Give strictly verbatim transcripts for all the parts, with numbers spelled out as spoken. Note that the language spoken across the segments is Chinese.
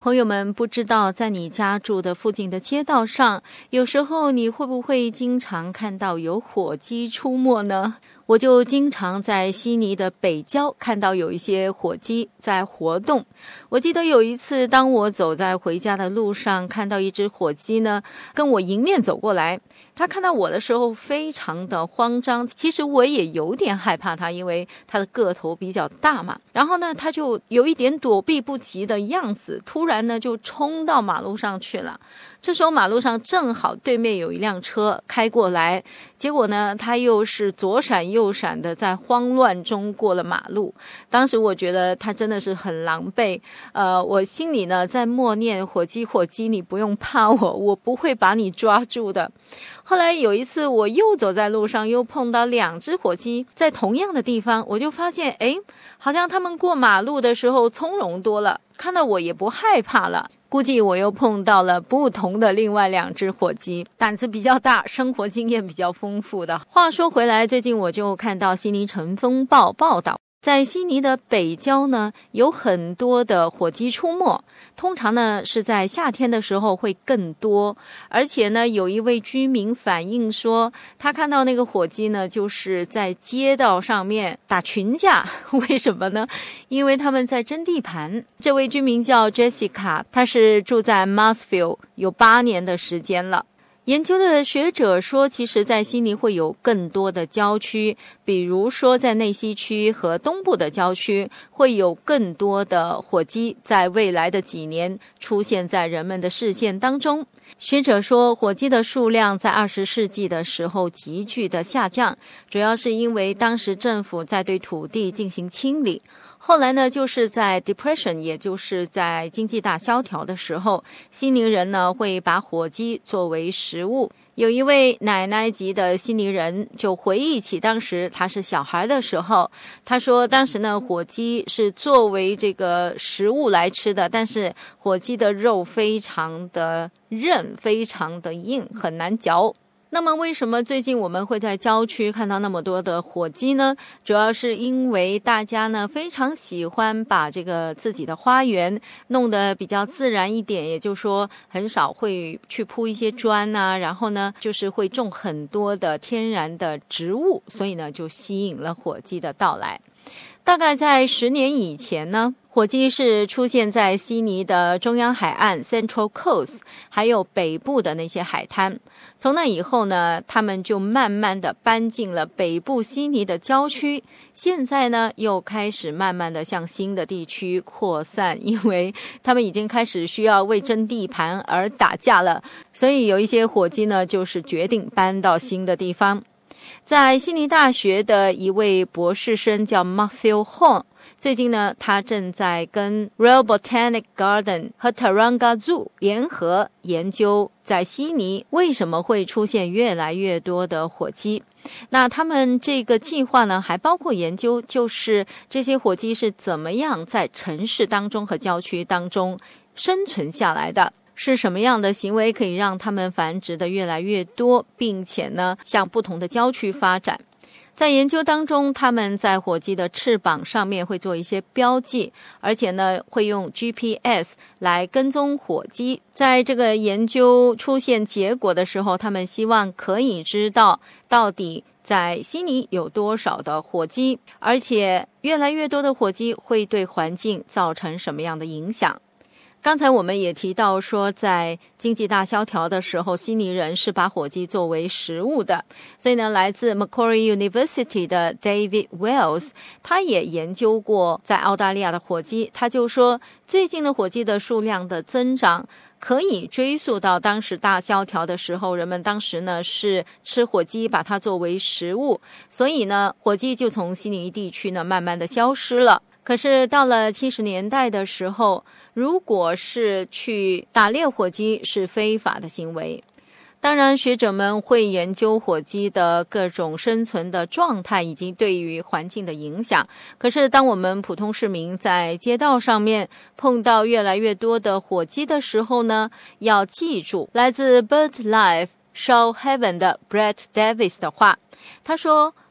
朋友们，不知道在你家住的附近的街道上，有时候你会不会经常看到有火鸡出没呢？我就经常在悉尼的北郊看到有一些火鸡在活动。我记得有一次，当我走在回家的路上，看到一只火鸡呢，跟我迎面走过来。他看到我的时候非常的慌张，其实我也有点害怕他，因为他的个头比较大嘛。然后呢，他就有一点躲避不及的样子，突然呢就冲到马路上去了。这时候马路上正好对面有一辆车开过来，结果呢他又是左闪右闪的，在慌乱中过了马路。当时我觉得他真的是很狼狈，呃，我心里呢在默念，火鸡火鸡你不用怕我，我不会把你抓住的。后来有一次我又走在路上，又碰到两只火鸡在同样的地方，我就发现诶，好像他们过马路的时候从容多了，看到我也不害怕了。估计我又碰到了不同的另外两只火鸡，胆子比较大，生活经验比较丰富的。话说回来，最近我就看到悉尼晨风报报道，在悉尼的北郊呢，有很多的火鸡出没，通常呢是在夏天的时候会更多。而且呢，有一位居民反映说，他看到那个火鸡呢，就是在街道上面打群架。为什么呢？因为他们在争地盘。这位居民叫 Jessica， 她是住在 Marsfield 有八年的时间了。研究的学者说，其实在悉尼会有更多的郊区，比如说在内西区和东部的郊区，会有更多的火鸡在未来的几年出现在人们的视线当中。学者说，火鸡的数量在二十世纪的时候急剧的下降，主要是因为当时政府在对土地进行清理。后来呢，就是在 Depression， 也就是在经济大萧条的时候，悉尼人呢会把火鸡作为食物。有一位奶奶级的悉尼人就回忆起当时他是小孩的时候，他说当时呢火鸡是作为这个食物来吃的，但是火鸡的肉非常的韧，非常的硬，很难嚼。那么为什么最近我们会在郊区看到那么多的火鸡呢？主要是因为大家呢非常喜欢把这个自己的花园弄得比较自然一点，也就是说很少会去铺一些砖啊，然后呢就是会种很多的天然的植物，所以呢就吸引了火鸡的到来。大概在十年以前呢，火鸡是出现在悉尼的中央海岸 Central Coast， 还有北部的那些海滩。从那以后呢，他们就慢慢的搬进了北部悉尼的郊区，现在呢又开始慢慢的向新的地区扩散，因为他们已经开始需要为争地盘而打架了，所以有一些火鸡呢就是决定搬到新的地方。在悉尼大学的一位博士生叫 Matthew Horn， 最近呢他正在跟 Royal Botanic Garden 和 Taronga Zoo 联合研究在悉尼为什么会出现越来越多的火鸡。那他们这个计划呢还包括研究，就是这些火鸡是怎么样在城市当中和郊区当中生存下来的，是什么样的行为可以让它们繁殖的越来越多，并且呢向不同的郊区发展。在研究当中，他们在火鸡的翅膀上面会做一些标记，而且呢会用 G P S 来跟踪火鸡。在这个研究出现结果的时候，他们希望可以知道到底在悉尼有多少的火鸡，而且越来越多的火鸡会对环境造成什么样的影响。刚才我们也提到说，在经济大萧条的时候，悉尼人是把火鸡作为食物的，所以呢，来自 Macquarie University 的 David Wells， 他也研究过在澳大利亚的火鸡，他就说最近的火鸡的数量的增长可以追溯到当时大萧条的时候，人们当时呢是吃火鸡，把它作为食物，所以呢火鸡就从悉尼地区呢慢慢的消失了。可是到了七十年代的时候，如果是去打猎火鸡是非法的行为。当然学者们会研究火鸡的各种生存的状态以及对于环境的影响，可是当我们普通市民在街道上面碰到越来越多的火鸡的时候呢，要记住来自 BirdLife Show Heaven 的 Brett Davis 的话，他说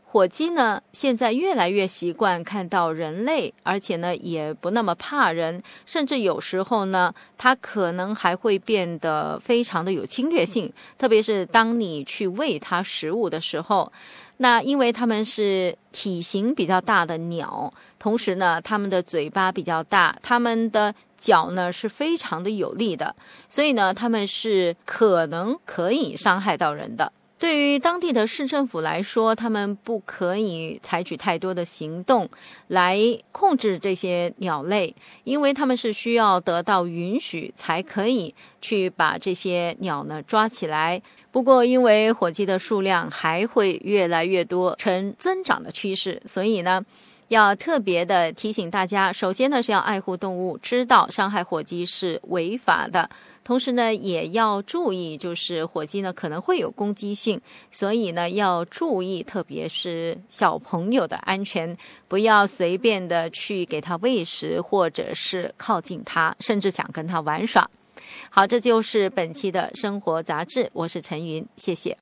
火鸡呢，现在越来越习惯看到人类，而且呢，也不那么怕人，甚至有时候呢，它可能还会变得非常的有侵略性，特别是当你去喂它食物的时候。那因为它们是体型比较大的鸟，同时呢，它们的嘴巴比较大，它们的脚呢是非常的有力的，所以呢，它们是可能可以伤害到人的。对于当地的市政府来说，他们不可以采取太多的行动来控制这些鸟类，因为他们是需要得到允许才可以去把这些鸟呢抓起来。不过因为火鸡的数量还会越来越多，呈增长的趋势，所以呢要特别的提醒大家，首先呢是要爱护动物，知道伤害火鸡是违法的，同时呢也要注意，就是火鸡呢可能会有攻击性，所以呢要注意，特别是小朋友的安全，不要随便的去给它喂食，或者是靠近它，甚至想跟它玩耍。好，这就是本期的生活杂志，我是陈云，谢谢。